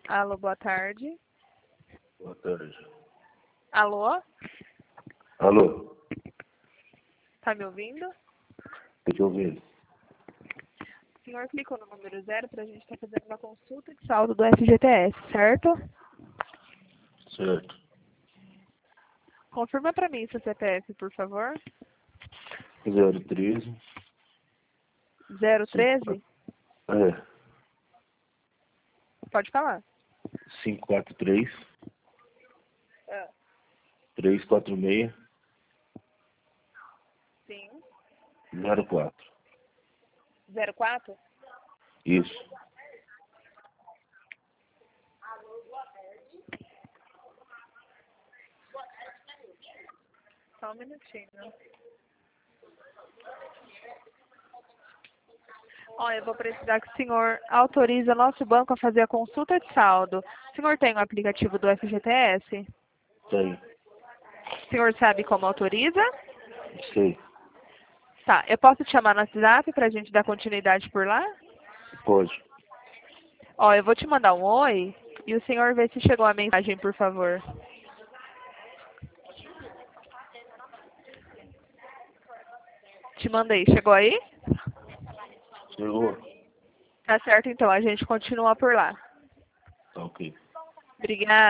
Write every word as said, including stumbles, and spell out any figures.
Alô, boa tarde. Boa tarde. Alô? Alô? Tá me ouvindo? Tô te ouvindo. O senhor clicou no número zero para a gente estar fazendo uma consulta de saldo do F G T S, certo? Certo. Confirma para mim seu C P F, por favor. zero treze. zero treze? É. Pode falar. cinco quatro três. Ah. três quatro seis. Sim. zero quatro. zero quatro? Isso. Só um minutinho. Olha, eu vou precisar que o senhor autorize o nosso banco a fazer a consulta de saldo. O senhor tem o aplicativo do F G T S? Tem. O senhor sabe como autoriza? Sei. Tá, eu posso te chamar no WhatsApp para a gente dar continuidade por lá? Pode. Ó, eu vou te mandar um oi e o senhor vê se chegou a mensagem, por favor. Te mandei, chegou aí? Chegou? Tá certo, então, a gente continua por lá. Tá ok. Obrigada.